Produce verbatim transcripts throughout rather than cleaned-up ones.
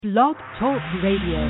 Blog Talk Radio.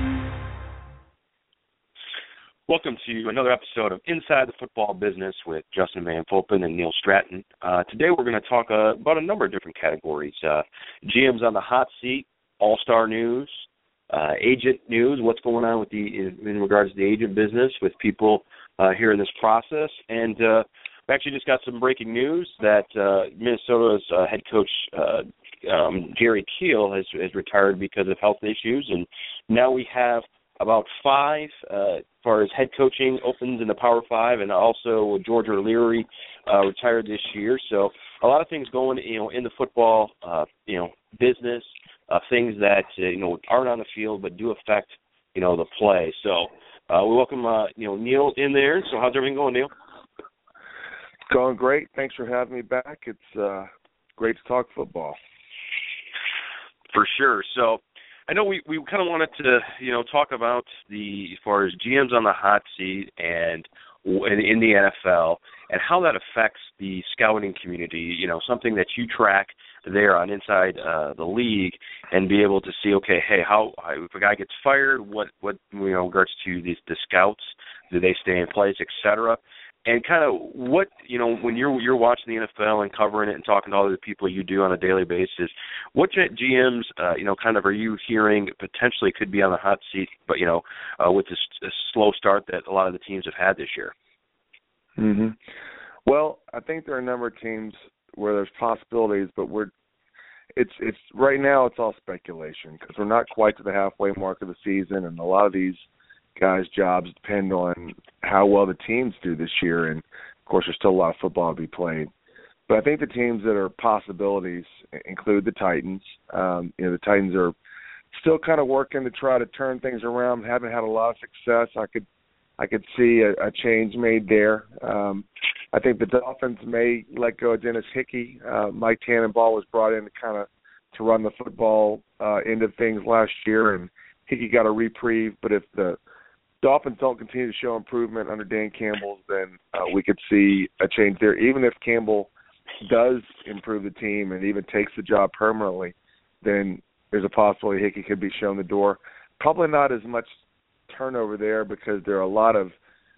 Welcome to another episode of Inside the Football Business with Justin Van Fulpen and Neil Stratton. Uh, today we're going to talk uh, about a number of different categories. Uh, G Ms on the hot seat, all-star news, uh, agent news, what's going on with the in, in regards to the agent business with people uh, here in this process. And uh, we actually just got some breaking news that uh, Minnesota's uh, head coach, uh, um, Jerry Kiel, has, has retired because of health issues. And now we have about five uh, as far as head coaching opens in the Power Five, and also George O'Leary uh, retired this year. So a lot of things going, you know, in the football, uh, you know, business, uh, things that uh, you know aren't on the field but do affect, you know, the play. So uh, we welcome, uh, you know, Neil in there. So how's everything going, Neil? Going great. Thanks for having me back. It's uh, great to talk football. For sure. So I know we, we kind of wanted to, you know, talk about the, as far as G Ms on the hot seat and in, in the N F L and how that affects the scouting community, you know, something that you track there on inside uh, the league and be able to see, okay, hey, how, if a guy gets fired, what, what you know, in regards to these, the scouts, do they stay in place, et cetera. And kind of what, you know, when you're you're watching the N F L and covering it and talking to all the people you do on a daily basis, what G Ms, uh, you know, kind of are you hearing potentially could be on the hot seat, but, you know, uh, with this, this slow start that a lot of the teams have had this year? Mm-hmm. Well, I think there are a number of teams where there's possibilities, but we're it's it's right now it's all speculation because we're not quite to the halfway mark of the season, and a lot of these guys' jobs depend on how well the teams do this year, and of course there's still a lot of football to be played. But I think the teams that are possibilities include the Titans. Um, you know, the Titans are still kind of working to try to turn things around. Haven't had a lot of success. I could I could see a, a change made there. Um, I think the Dolphins may let go of Dennis Hickey. Uh, Mike Tannenbaum was brought in to kind of to run the football uh, end of things last year, and Hickey got a reprieve. But if the Dolphins don't continue to show improvement under Dan Campbell, then uh, we could see a change there. Even if Campbell does improve the team and even takes the job permanently, then there's a possibility Hickey could be shown the door. Probably not as much turnover there because there are a lot of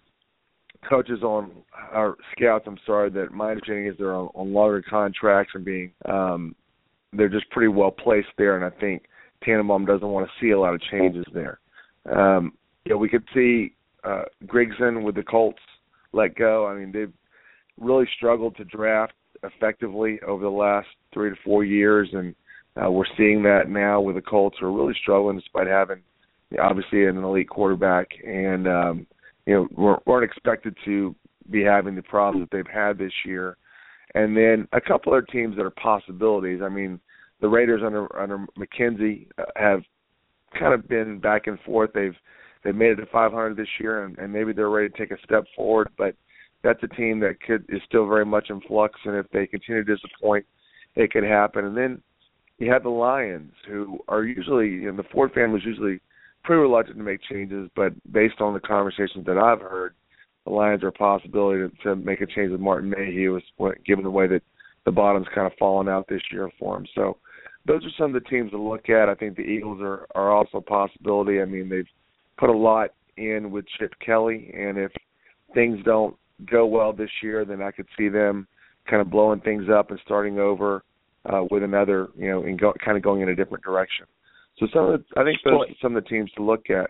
coaches on our scouts, I'm sorry, that my understanding is they're on, on longer contracts and being um, they're just pretty well placed there, and I think Tannenbaum doesn't want to see a lot of changes there. Um, Yeah, we could see uh, Grigson with the Colts let go. I mean, they've really struggled to draft effectively over the last three to four years, and uh, we're seeing that now with the Colts who are really struggling despite having, you know, obviously, an elite quarterback. And, um, you know, we're, weren't expected to be having the problems that they've had this year. And then a couple other teams that are possibilities. I mean, the Raiders under, under McKenzie have kind of been back and forth. They've They made it to five hundred this year, and, and maybe they're ready to take a step forward. But that's a team that could is still very much in flux, and if they continue to disappoint, it could happen. And then you have the Lions, who are usually, you know, the Ford family is usually pretty reluctant to make changes, but based on the conversations that I've heard, the Lions are a possibility to, to make a change with Martin Mayhew, given the way that the bottom's kind of fallen out this year for him. So those are some of the teams to look at. I think the Eagles are, are also a possibility. I mean, they've put a lot in with Chip Kelly, and if things don't go well this year, then I could see them kind of blowing things up and starting over uh, with another, you know, and go, kind of going in a different direction. So some of the, I think those are some of the teams to look at.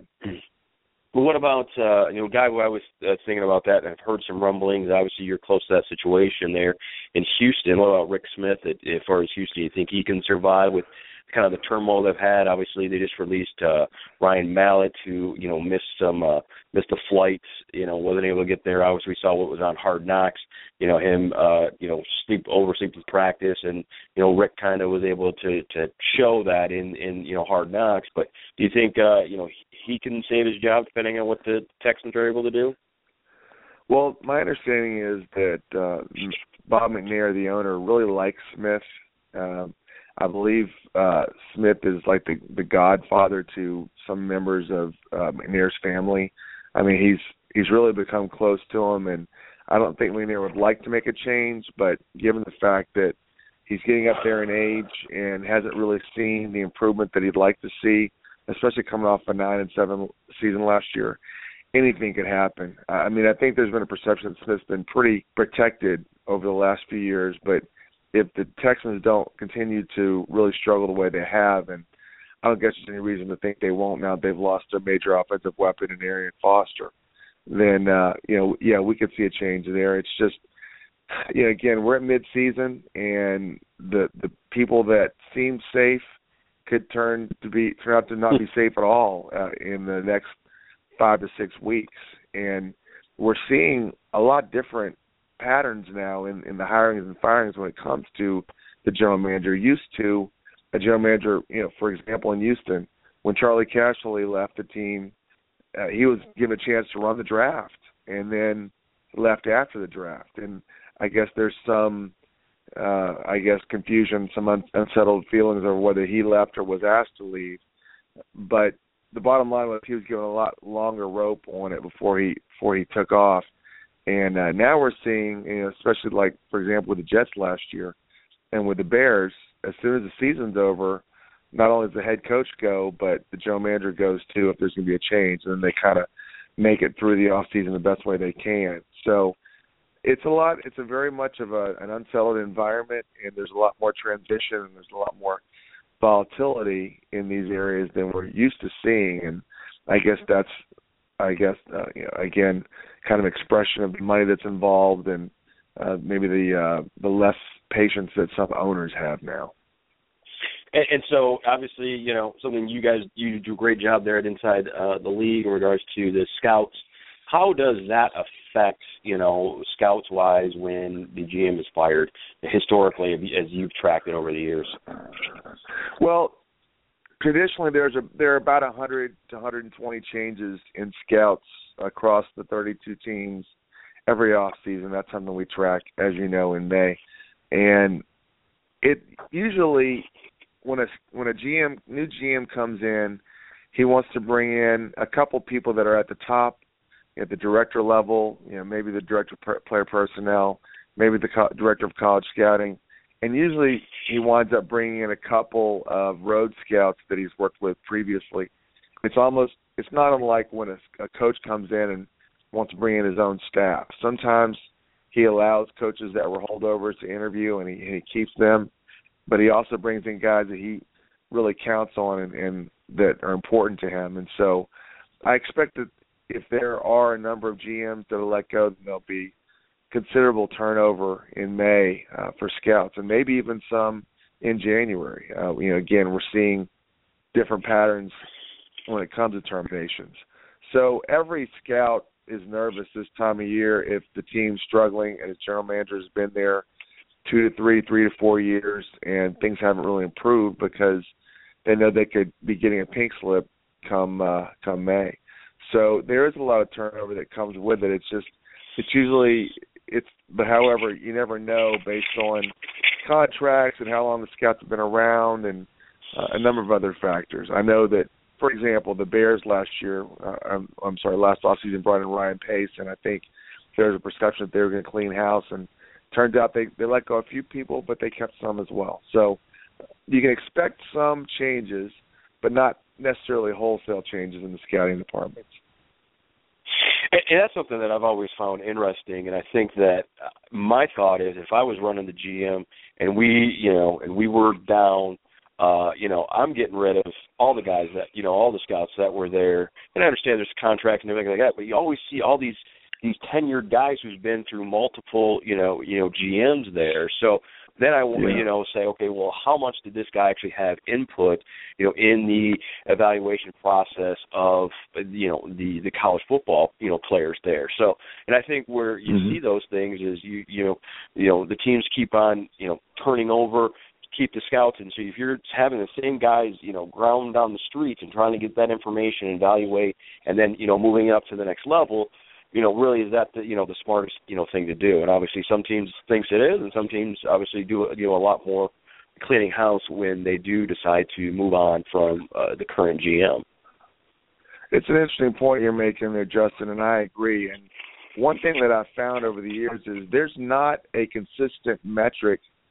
Well, what about, uh, you know, a guy who I was uh, thinking about that, and I've heard some rumblings. Obviously, you're close to that situation there in Houston. What about Rick Smith? As far as Houston, you think he can survive with kind of the turmoil they've had? Obviously, they just released uh, Ryan Mallett, who, you know, missed some uh, missed a flight, you know, wasn't able to get there. Obviously, we saw what was on Hard Knocks, you know, him, uh, you know, sleep oversleep with practice, and, you know, Rick kind of was able to to show that in, in you know, Hard Knocks. But do you think, uh, you know, he can save his job depending on what the Texans are able to do? Well, my understanding is that uh, Bob McNair, the owner, really likes Smith. Um, I believe uh, Smith is like the, the godfather to some members of uh, McNair's family. I mean, he's he's really become close to him, and I don't think McNair would like to make a change, but given the fact that he's getting up there in age and hasn't really seen the improvement that he'd like to see, especially coming off a nine and seven season last year. Anything could happen. I mean, I think there's been a perception that Smith's been pretty protected over the last few years, but if the Texans don't continue to really struggle the way they have, and I don't guess there's any reason to think they won't now that they've lost a major offensive weapon in Arian Foster, then, uh, you know, yeah, we could see a change there. It's just, you know, again, we're at midseason, and the the people that seem safe could turn to be turn out to not be safe at all uh, in the next five to six weeks. And we're seeing a lot different patterns now in, in the hirings and firings when it comes to the general manager. Used to a general manager, you know, for example, in Houston, when Charlie Casserly left the team, uh, he was given a chance to run the draft and then left after the draft. And I guess there's some, uh, I guess, confusion, some un- unsettled feelings over whether he left or was asked to leave. But the bottom line was he was given a lot longer rope on it before he before he took off. And uh, now we're seeing, you know, especially like, for example, with the Jets last year and with the Bears, as soon as the season's over, not only does the head coach go, but the general manager goes too if there's going to be a change. And then they kind of make it through the offseason the best way they can. So it's a lot. It's a very much of a, an unsettled environment, and there's a lot more transition, and there's a lot more volatility in these areas than we're used to seeing. And I guess that's, I guess, uh, you know, again, kind of expression of the money that's involved and uh, maybe the uh, the less patience that some owners have now. And, and so, obviously, you know, something you guys, you do a great job there at Inside uh, the League in regards to the scouts. How does that affect, you know, scouts-wise when the G M is fired, historically, as you've tracked it over the years? Well, traditionally, there's a there are about one hundred to one hundred twenty changes in scouts across the thirty-two teams every offseason. That's something we track, as you know, in May. And it usually, when a when a G M new G M comes in, he wants to bring in a couple people that are at the top, at the director level, you know, maybe the director of player personnel, maybe the co- director of college scouting. And usually he winds up bringing in a couple of road scouts that he's worked with previously. It's almost, it's not unlike when a, a coach comes in and wants to bring in his own staff. Sometimes he allows coaches that were holdovers to interview, and he, and he keeps them. But he also brings in guys that he really counts on and, and that are important to him. And so I expect that if there are a number of G Ms that will let go, then there'll be considerable turnover in May uh, for scouts, and maybe even some in January. Uh, you know, again, we're seeing different patterns when it comes to terminations. So every scout is nervous this time of year if the team's struggling and his general manager has been there two to three, three to four years, and things haven't really improved because they know they could be getting a pink slip come uh, come May. So there is a lot of turnover that comes with it. It's just, it's usually, it's, but however, you never know based on contracts and how long the scouts have been around and uh, a number of other factors. I know that, for example, the Bears last year, uh, I'm, I'm sorry, last offseason brought in Ryan Pace, and I think there was a perception that they were going to clean house, and turned out they, they let go a few people, but they kept some as well. So you can expect some changes, but not necessarily wholesale changes in the scouting departments. And that's something that I've always found interesting, and I think that my thought is if I was running the G M and we, you know, and we were down, uh, you know, I'm getting rid of all the guys that, you know, all the scouts that were there. And I understand there's contracts and everything like that, but you always see all these these tenured guys who's been through multiple, you know, you know, G Ms there. So then I will, yeah. you know, say, okay, well, how much did this guy actually have input, you know, in the evaluation process of, you know, the, the college football, you know, players there. So, and I think where you mm-hmm. see those things is you, you know, you know, the teams keep on, you know, turning over, keep the scouts. And so if you're having the same guys, you know, ground down the streets and trying to get that information and evaluate, and then, you know, moving up to the next level, you know, really is that the, you know, the smartest, you know, thing to do. And obviously some teams thinks it is, and some teams obviously do, you know, a lot more cleaning house when they do decide to move on from uh, the current G M. It's an interesting point you're making there, Justin, and I agree. And one thing that I've found over the years is there's not a consistent metric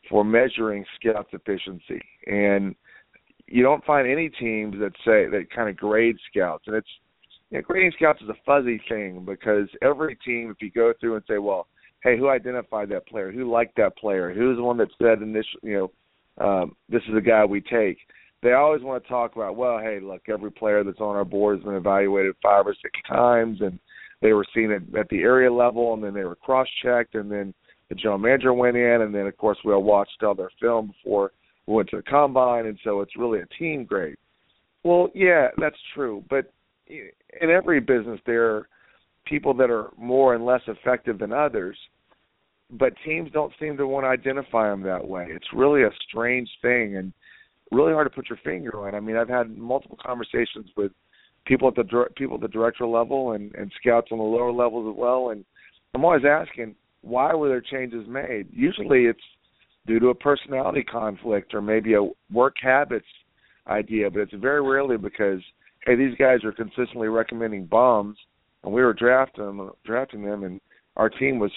for measuring scouts' efficiency. And you don't find any teams that say that kind of grade scouts. And it's you know, grading scouts is a fuzzy thing because every team, if you go through and say, well, hey, who identified that player? Who liked that player? Who's the one that said initially, you know, um, this is the guy we take? They always want to talk about, well, hey, look, every player that's on our board has been evaluated five or six times, and they were seen at, at the area level, and then they were cross-checked, and then the general manager went in, and then, of course, we all watched all their film before we went to the combine, and so it's really a team grade. Well, yeah, that's true, but in every business there are people that are more and less effective than others, but teams don't seem to want to identify them that way. It's really a strange thing and really hard to put your finger on. I mean, I've had multiple conversations with people at the people at the director level and, and scouts on the lower levels as well, and I'm always asking, why were there changes made? Usually it's due to a personality conflict or maybe a work habits idea, but it's very rarely because, hey, these guys are consistently recommending bombs, and we were drafting them, drafting them, and our team was.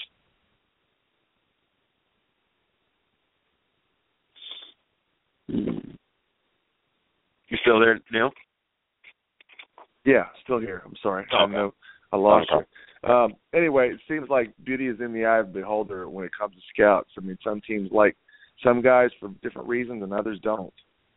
You still there, Neil? Yeah, still here. I'm sorry. Okay. I know I lost you. Um, anyway, it seems like beauty is in the eye of the beholder when it comes to scouts. I mean, some teams like some guys for different reasons, and others don't.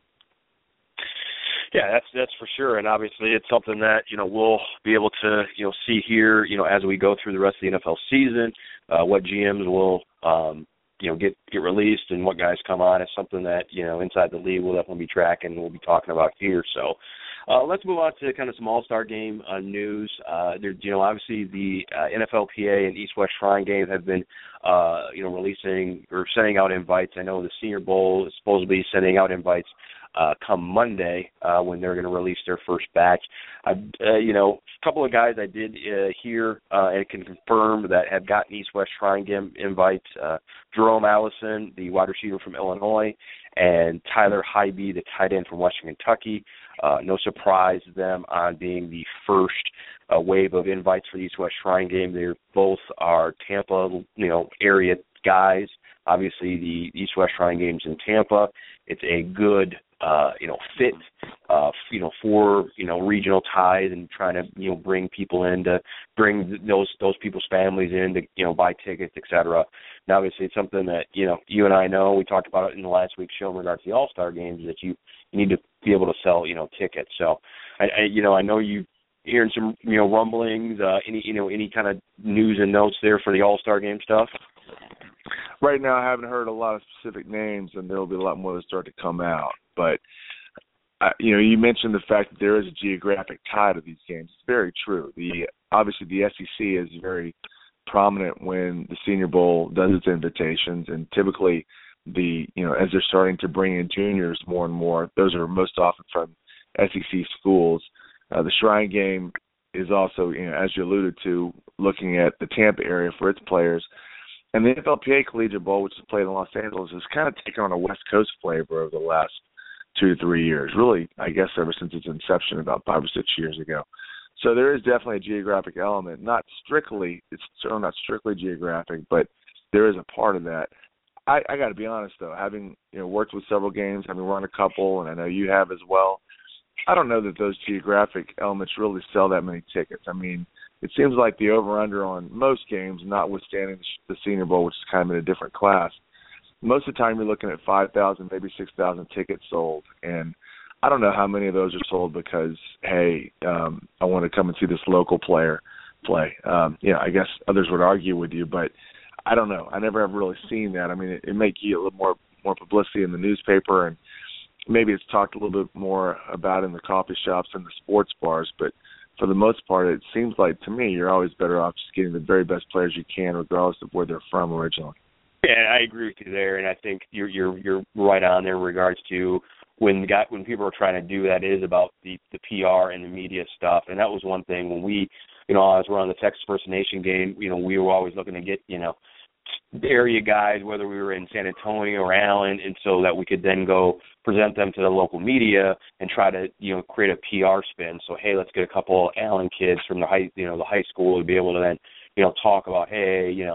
Yeah, that's that's for sure, and obviously it's something that you know we'll be able to you know see here you know as we go through the rest of the N F L season, uh, what G Ms will um, you know get get released and what guys come on. It's something that you know inside the league we'll definitely be tracking and we'll be talking about here. So. Uh, let's move on to kind of some All-Star Game uh, news. Uh, there, you know, obviously the uh, N F L P A and East-West Shrine Game have been, uh, you know, releasing or sending out invites. I know the Senior Bowl is supposed to be sending out invites uh, come Monday uh, when they're going to release their first batch. I, uh, you know, a couple of guys I did uh, hear uh, and can confirm that have gotten East-West Shrine Game invites. Uh, Jerome Allison, the wide receiver from Illinois, and Tyler Hybe, the tight end from Western Kentucky. Uh, no surprise them on being the first uh, wave of invites for the East-West Shrine Game. They both are Tampa, you know, area guys. Obviously, the East-West Shrine Game's in Tampa. It's a good, uh, you know, fit, uh, you know, for you know regional ties and trying to you know bring people in to bring those those people's families in to you know buy tickets, et cetera. And obviously, it's something that you know you and I know. We talked about it in the last week's show in regards to the All-Star Games that you, you need to be able to sell you know tickets. So, I, I you know I know you hearing some you know rumblings. Uh, any you know any kind of news and notes there for the All-Star Game stuff? Right now, I haven't heard a lot of specific names, and there will be a lot more that start to come out. But, uh, you know, you mentioned the fact that there is a geographic tie to these games. It's very true. The obviously, the S E C is very prominent when the Senior Bowl does its invitations, and typically, the you know, as they're starting to bring in juniors more and more, those are most often from S E C schools. Uh, the Shrine Game is also, you know, as you alluded to, looking at the Tampa area for its players. And the N F L P A Collegiate Bowl, which is played in Los Angeles, has kind of taken on a West Coast flavor over the last two to three years. Really, I guess ever since its inception about five or six years ago. So there is definitely a geographic element. Not strictly, it's certainly not strictly geographic, but there is a part of that. I, I got to be honest, though, having you know worked with several games, having run a couple, and I know you have as well, I don't know that those geographic elements really sell that many tickets. I mean, it seems like the over-under on most games, notwithstanding the Senior Bowl, which is kind of in a different class, most of the time you're looking at five thousand, maybe six thousand tickets sold. And I don't know how many of those are sold because, hey, um, I want to come and see this local player play. Um, you know, I guess others would argue with you, but I don't know. I never have really seen that. I mean, it, it may get a little more, more publicity in the newspaper, and maybe it's talked a little bit more about in the coffee shops and the sports bars, but for the most part, it seems like to me you're always better off just getting the very best players you can, regardless of where they're from originally. Yeah, I agree with you there, and I think you're you're you're right on there in regards to when got when people are trying to do that is about the the P R and the media stuff, and that was one thing when we, you know, as we're on the Texas First Nation game, you know, we were always looking to get you know area guys, whether we were in San Antonio or Allen, and so that we could then go present them to the local media and try to, you know, create a P R spin. So, hey, let's get a couple Allen kids from the high, you know, the high school to be able to then, you know, talk about, hey, you know,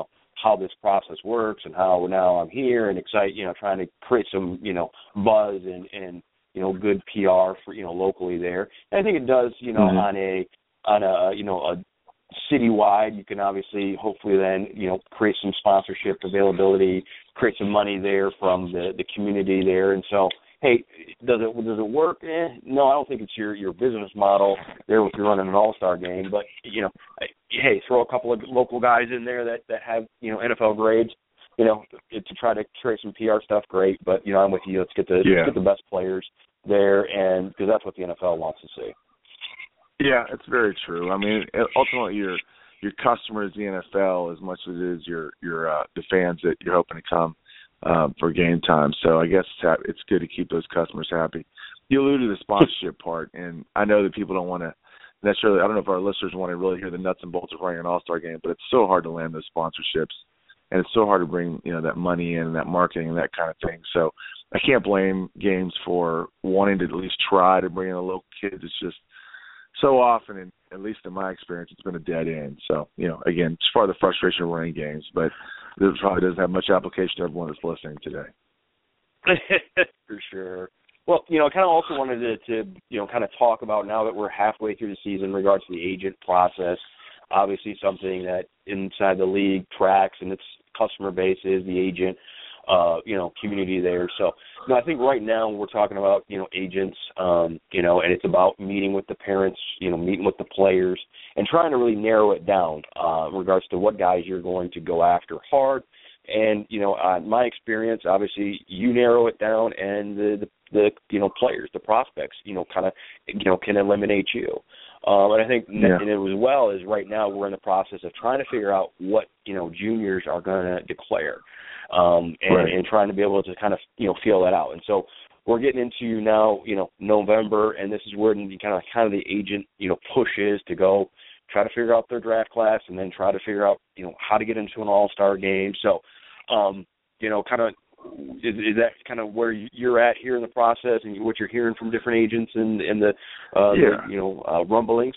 how this process works and how now I'm here and excite, you know, trying to create some, you know, buzz and, and you know, good P R for, you know, locally there. And I think it does, you know, mm-hmm. on a, on a, you know, a citywide, you can obviously hopefully then, you know, create some sponsorship availability, create some money there from the, the community there. And so, hey, does it does it work? Eh, no, I don't think it's your, your business model there if you're running an all-star game. But, you know, hey, throw a couple of local guys in there that, that have, you know, N F L grades, you know, to try to create some P R stuff, great. But, you know, I'm with you. Let's get the, yeah. let's get the best players there, and because that's what the N F L wants to see. Yeah, it's very true. I mean, ultimately, your your customer is the N F L as much as it is your your uh, the fans that you're hoping to come um, for game time. So I guess it's, ha- it's good to keep those customers happy. You alluded to the sponsorship part, and I know that people don't want to necessarily. I don't know if our listeners want to really hear the nuts and bolts of running an All-Star game, but it's so hard to land those sponsorships, and it's so hard to bring you know that money in and that marketing and that kind of thing. So I can't blame games for wanting to at least try to bring in the local kids. It's just so often, and at least in my experience, it's been a dead end. So, you know, again, it's part of the frustration of running games, but this probably doesn't have much application to everyone that's listening today. For sure. Well, you know, I kind of also wanted to, to, you know, kind of talk about now that we're halfway through the season in regards to the agent process. Obviously something that inside the league tracks and its customer base is the agent, uh, you know, community there. So, you know, I think right now we're talking about, you know, agents, um, you know, and it's about meeting with the parents, you know, meeting with the players and trying to really narrow it down uh, in regards to what guys you're going to go after hard. And, you know, uh, my experience, obviously, you narrow it down and the, the, the you know, players, the prospects, you know, kind of, you know, can eliminate you. Um, and I think yeah. and it as well as right now we're in the process of trying to figure out what, you know, juniors are going to declare. Um, and, right. and trying to be able to kind of, you know, feel that out. And so we're getting into now, you know, November, and this is where the kind of kind of the agent, you know, pushes to go try to figure out their draft class and then try to figure out, you know, how to get into an all-star game. So, um, you know, kind of is, is that kind of where you're at here in the process and what you're hearing from different agents and, and the, uh, yeah. the, you know, uh, rumblings?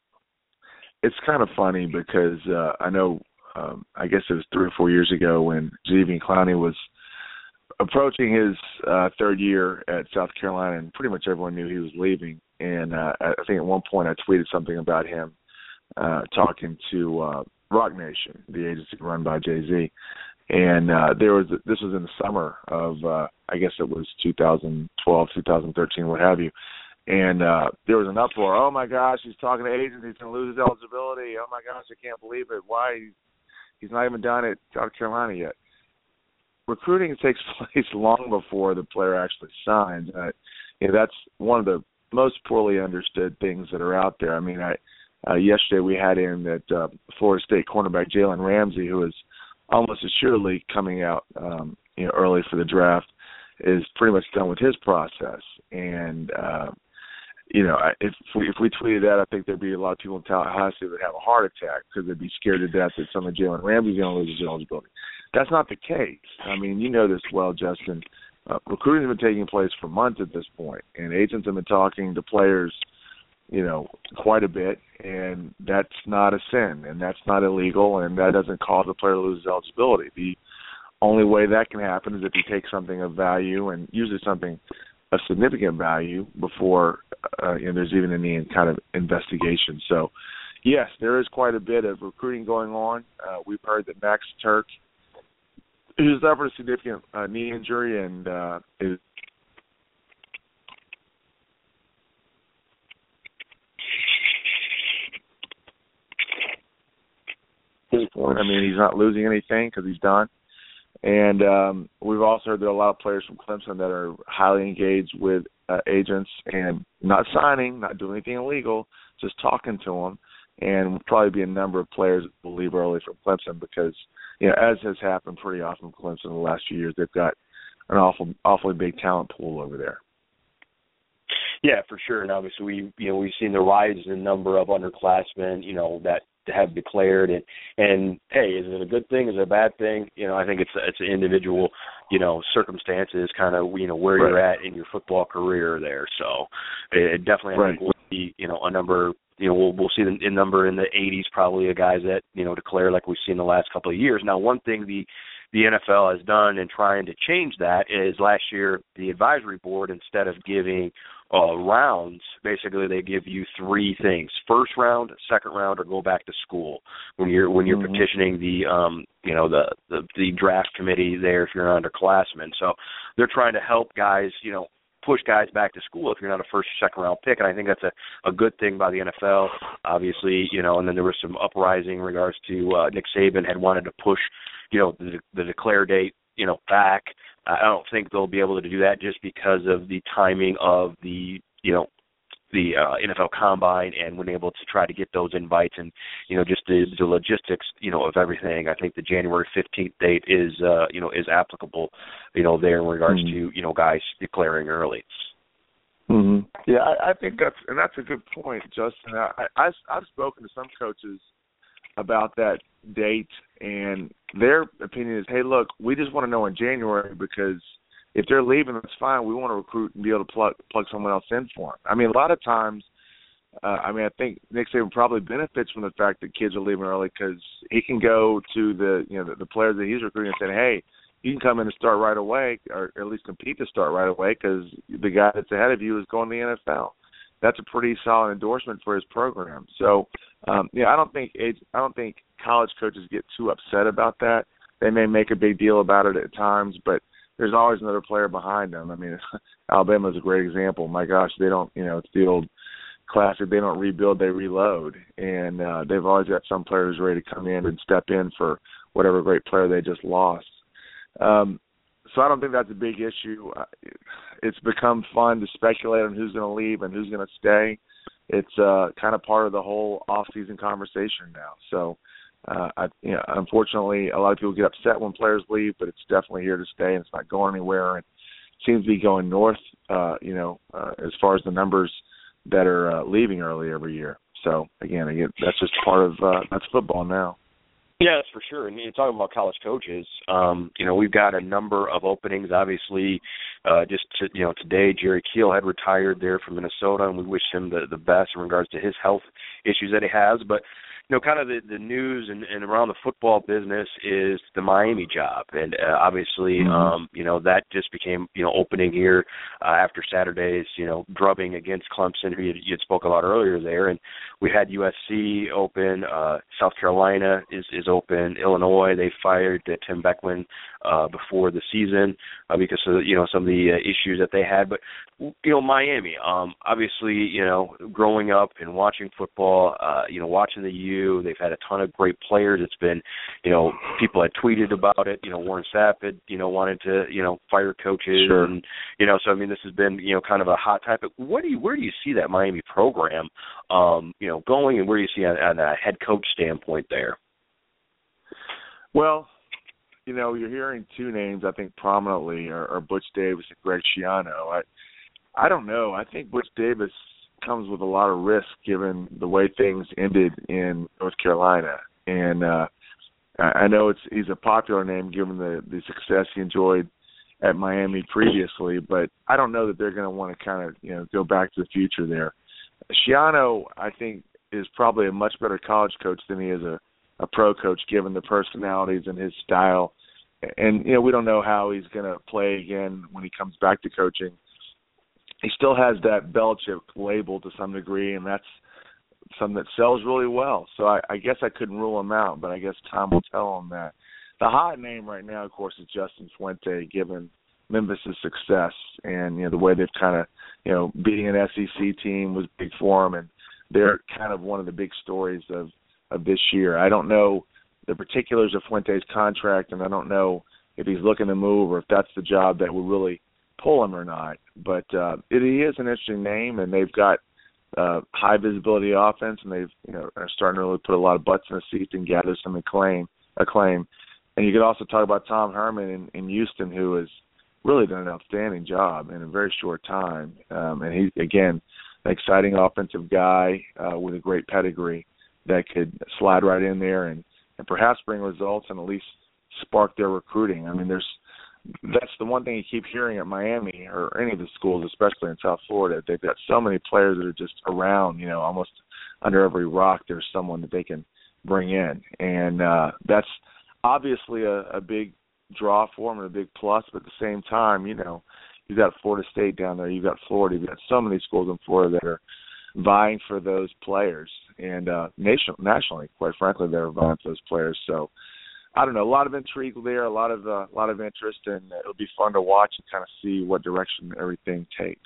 It's kind of funny because uh, I know, Um, I guess it was three or four years ago when Jadeveon Clowney was approaching his uh, third year at South Carolina, and pretty much everyone knew he was leaving. And uh, I think at one point I tweeted something about him uh, talking to uh, Rock Nation, the agency run by Jay-Z. And uh, there was this was in the summer of uh, I guess it was two thousand twelve, two thousand thirteen, what have you. And uh, there was an uproar. Oh my gosh, he's talking to agents. He's going to lose his eligibility. Oh my gosh, I can't believe it. Why? He's not even done at South Carolina yet. Recruiting takes place long before the player actually signs. Uh, you know, that's one of the most poorly understood things that are out there. I mean, I, uh, yesterday we had in that uh, Florida State cornerback Jalen Ramsey, who is almost assuredly coming out um, you know, early for the draft, is pretty much done with his process. And uh, you know, if we, if we tweeted that, I think there'd be a lot of people in Tallahassee that would have a heart attack because they'd be scared to death that some of Jalen Ramsey's going to lose his eligibility. That's not the case. I mean, you know this well, Justin. Uh, recruiting has been taking place for months at this point, and agents have been talking to players, you know, quite a bit, and that's not a sin, and that's not illegal, and that doesn't cause the player to lose his eligibility. The only way that can happen is if you take something of value, and usually something of significant value, before uh, you know, there's even any kind of investigation. So, yes, there is quite a bit of recruiting going on. Uh, we've heard that Max Turk, who's suffered a significant uh, knee injury and uh, is I mean, he's not losing anything because he's done. And um, we've also heard there are a lot of players from Clemson that are highly engaged with uh, agents and not signing, not doing anything illegal, just talking to them. And will probably be a number of players that will leave early from Clemson because, you know, as has happened pretty often with Clemson in the last few years, they've got an awful, awfully big talent pool over there. Yeah, for sure. And obviously, we you know we've seen the rise in number of underclassmen, you know, that have declared. And and hey, is it a good thing? Is it a bad thing? You know, I think it's it's an individual you know, circumstances, kind of, you know, where right. you're at in your football career there. So it definitely, I right. think, will be, you know, a number, you know, we'll, we'll see the a number in the eighties probably of guys that, you know, declare like we've seen the last couple of years. Now, one thing the the N F L has done in trying to change that is last year the advisory board, instead of giving uh, rounds, basically they give you three things: first round, second round, or go back to school when you're when you're mm-hmm. petitioning the um, you know the, the the draft committee there if you're an underclassman. So they're trying to help guys, you know, push guys back to school if you're not a first or second round pick, and I think that's a, a good thing by the N F L, obviously, you know. And then there was some uprising in regards to uh, Nick Saban had wanted to push, you know, the, the declare date, you know, back. I don't think they'll be able to do that just because of the timing of the, you know, the uh, N F L Combine and when able to try to get those invites and, you know, just the, the logistics, you know, of everything. I think the January fifteenth date is, uh, you know, is applicable, you know, there in regards mm-hmm. to, you know, guys declaring early. Mm-hmm. Yeah, I, I think that's, and that's a good point, Justin. I, I, I've spoken to some coaches about that date, and their opinion is, hey, look, we just want to know in January because if they're leaving, that's fine. We want to recruit and be able to plug plug someone else in for them. I mean, a lot of times, uh, I mean, I think Nick Saban probably benefits from the fact that kids are leaving early because he can go to the, you know, the, the players that he's recruiting and say, hey, you can come in and start right away, or at least compete to start right away because the guy that's ahead of you is going to the N F L. That's a pretty solid endorsement for his program. So, um, yeah, I don't think age, I don't think college coaches get too upset about that. They may make a big deal about it at times, but there's always another player behind them. I mean, Alabama's a great example. My gosh, they don't, you know, it's the old classic, they don't rebuild, they reload. And uh, they've always got some players ready to come in and step in for whatever great player they just lost. Um, so I don't think that's a big issue. It's become fun to speculate on who's going to leave and who's going to stay. It's uh, kind of part of the whole off-season conversation now. So, uh, I, you know, unfortunately, a lot of people get upset when players leave, but it's definitely here to stay, and it's not going anywhere. And it seems to be going north, uh, you know, uh, as far as the numbers that are uh, leaving early every year. So, again, again, that's just part of uh, that's football now. Yeah, that's for sure. And you're talking about college coaches. Um, you know, we've got a number of openings. Obviously, uh, just to, you know, today Jerry Kiel had retired there from Minnesota, and we wish him the, the best in regards to his health issues that he has. But you know, kind of the, the news and, and around the football business is the Miami job. And uh, obviously, mm-hmm. um, you know, that just became, you know, opening here uh, after Saturday's, you know, drubbing against Clemson, who you, you had spoke about earlier there. And we had U S C open, uh, South Carolina is, is open, Illinois, they fired uh, Tim Beckman uh, before the season uh, because of, you know, some of the uh, issues that they had. But, you know, Miami, um, obviously, you know, growing up and watching football, uh, you know, watching the U, they've had a ton of great players. It's been, you know, people had tweeted about it. You know, Warren Sapp had, you know, wanted to, you know, fire coaches. Sure. And, you know, so, I mean, this has been, you know, kind of a hot topic. What do you, where do you see that Miami program, um, you know, going, and where do you see on, on a head coach standpoint there? Well, you know, you're hearing two names, I think, prominently are, are Butch Davis and Greg Schiano. I, I don't know. I think Butch Davis comes with a lot of risk given the way things ended in North Carolina. And uh, I know it's he's a popular name given the, the success he enjoyed at Miami previously, but I don't know that they're going to want to kind of, you know, go back to the future there. Schiano, I think, is probably a much better college coach than he is a, a pro coach given the personalities and his style. And, you know, we don't know how he's going to play again when he comes back to coaching. He still has that Belichick label to some degree, and that's something that sells really well. So I, I guess I couldn't rule him out, but I guess time will tell on that. The hot name right now, of course, is Justin Fuente, given Memphis' success and, you know, the way they've kind of, you know, beating an S E C team was big for them, and they're kind of one of the big stories of, of this year. I don't know the particulars of Fuente's contract, and I don't know if he's looking to move or if that's the job that will really pull him or not, but uh, it, it is an interesting name, and they've got uh, high visibility offense, and they've you know are starting to really put a lot of butts in the seats and gather some acclaim. Acclaim, and you could also talk about Tom Herman in, in Houston, who has really done an outstanding job in a very short time, um, and he again an exciting offensive guy uh, with a great pedigree that could slide right in there and, and perhaps bring results and at least spark their recruiting. I mean, there's that's the one thing you keep hearing at Miami or any of the schools, especially in South Florida. They've got so many players that are just around, you know, almost under every rock there's someone that they can bring in. And uh, that's obviously a, a big draw for them and a big plus, but at the same time, you know, you've got Florida State down there, you've got Florida, you've got so many schools in Florida that are vying for those players. And uh, nation, nationally, quite frankly, they're vying for those players. So, I don't know, a lot of intrigue there, a lot of uh, a lot of interest, and it'll be fun to watch and kind of see what direction everything takes.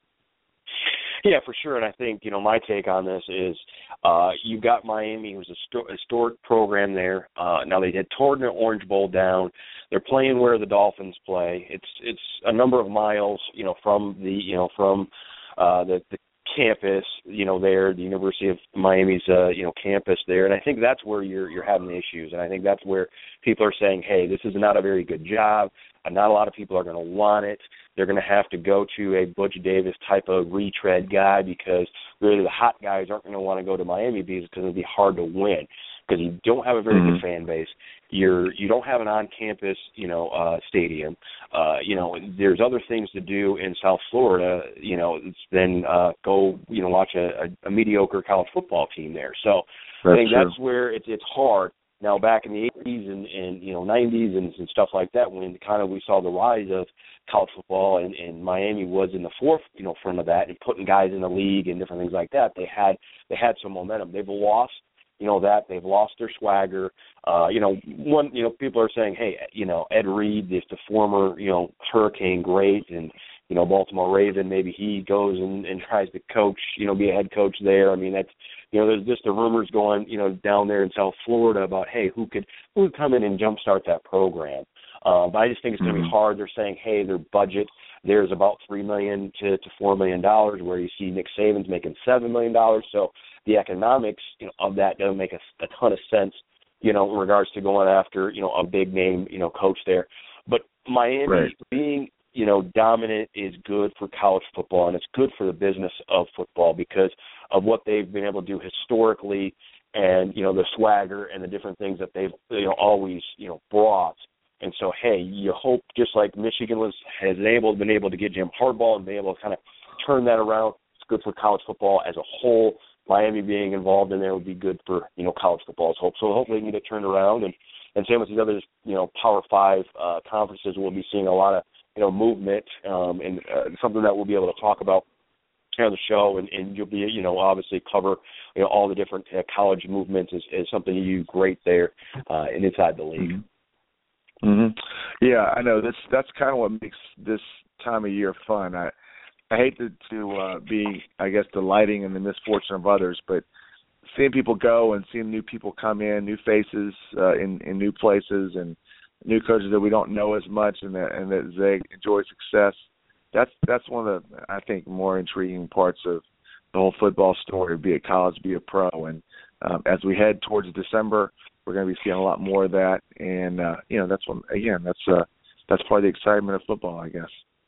Yeah, for sure. And I think, you know, my take on this is uh, you've got Miami, who's a sto- historic program there. Uh, now they had torn the Orange Bowl down. They're playing where the Dolphins play. It's it's a number of miles, you know, from the you know from uh, the, the campus, you know, there, the University of Miami's, uh, you know, campus there. And I think that's where you're you're having the issues. And I think that's where people are saying, hey, this is not a very good job. Not a lot of people are going to want it. They're going to have to go to a Butch Davis type of retread guy because really the hot guys aren't going to want to go to Miami because it'll be hard to win because you don't have a very mm-hmm. good fan base. You're you don't have an on-campus, you know, uh, stadium. Uh, you know, there's other things to do in South Florida, you know, than uh, go, you know, watch a, a, a mediocre college football team there. So that's I think true. that's where it's it's hard. Now, back in the eighties and, and you know nineties and, and stuff like that, when kind of we saw the rise of college football, and, and Miami was in the fourth, you know, front of that, and putting guys in the league and different things like that. They had they had some momentum. They've lost, you know, that they've lost their swagger. Uh, you know, one, you know, people are saying, hey, you know, Ed Reed is the former, you know, Hurricane great, and you know, Baltimore Raven, maybe he goes and, and tries to coach, you know, be a head coach there. I mean, that's, you know, there's just the rumors going, you know, down there in South Florida about, hey, who could who would come in and jumpstart that program? Uh, but I just think it's going to be hard. They're saying, hey, their budget there's about three million to, to four million dollars, where you see Nick Saban's making seven million dollars. So the economics, you know, of that doesn't make a, a ton of sense, you know, in regards to going after, you know, a big name, you know, coach there. But Miami right. being, you know, dominant is good for college football, and it's good for the business of football because of what they've been able to do historically, and you know the swagger and the different things that they've you know always you know brought. And so, hey, you hope just like Michigan was has been able been able to get Jim Harbaugh and be able to kind of turn that around. It's good for college football as a whole. Miami being involved in there would be good for you know college football as whole. So hopefully they can get it turned around, and and same with these other you know Power Five uh, conferences. We'll be seeing a lot of you know, movement, um, and uh, something that we'll be able to talk about on the show, and, and you'll be, you know, obviously cover, you know, all the different uh, college movements is, is something you do great there uh, and inside the league. Mm-hmm. Mm-hmm. Yeah, I know. That's that's kind of what makes this time of year fun. I I hate to, to uh, be, I guess, delighting in the misfortune of others, but seeing people go and seeing new people come in, new faces uh, in, in new places, and new coaches that we don't know as much, and that and that they enjoy success. That's that's one of the I think more intriguing parts of the whole football story, be it college, be it pro. And um, as we head towards December, we're going to be seeing a lot more of that. And uh, you know, that's one again. That's uh, that's part of the excitement of football, I guess.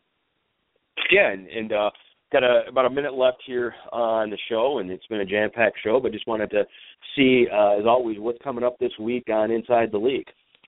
Yeah, and, and uh, got a, about a minute left here on the show, and it's been a jam-packed show. But just wanted to see, uh, as always, what's coming up this week on Inside the League.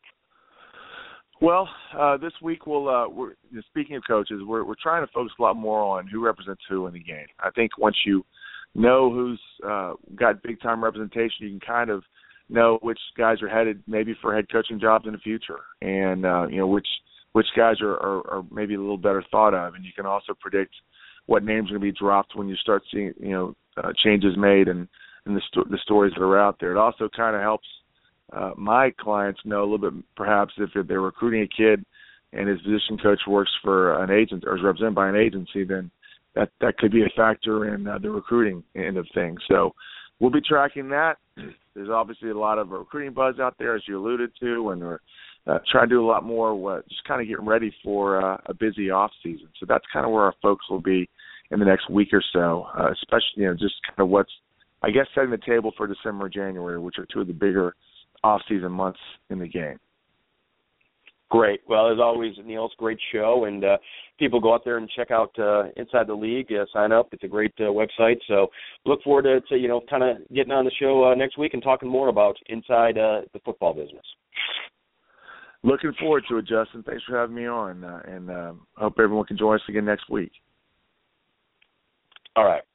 Well, uh, this week we'll. Uh, we're speaking of coaches, we're we're trying to focus a lot more on who represents who in the game. I think once you know who's uh, got big time representation, you can kind of know which guys are headed maybe for head coaching jobs in the future, and uh, you know which which guys are, are, are maybe a little better thought of, and you can also predict what names are going to be dropped when you start seeing you know uh, changes made and and the sto- the stories that are out there. It also kind of helps. Uh, my clients know a little bit, perhaps, if they're recruiting a kid and his position coach works for an agent or is represented by an agency, then that, that could be a factor in uh, the recruiting end of things. So we'll be tracking that. There's obviously a lot of recruiting buzz out there, as you alluded to, and we're uh, trying to do a lot more, uh, just kind of getting ready for uh, a busy off season. So that's kind of where our focus will be in the next week or so, uh, especially, you know, just kind of what's, I guess, setting the table for December and January, which are two of the bigger off-season months in the game. Great. Well, as always, Neil, it's a great show, and uh, people go out there and check out uh, Inside the League. Uh, sign up. It's a great uh, website. So look forward to, to you know, kind of getting on the show uh, next week and talking more about inside uh, the football business. Looking forward to it, Justin. Thanks for having me on, uh, and uh, hope everyone can join us again next week. All right.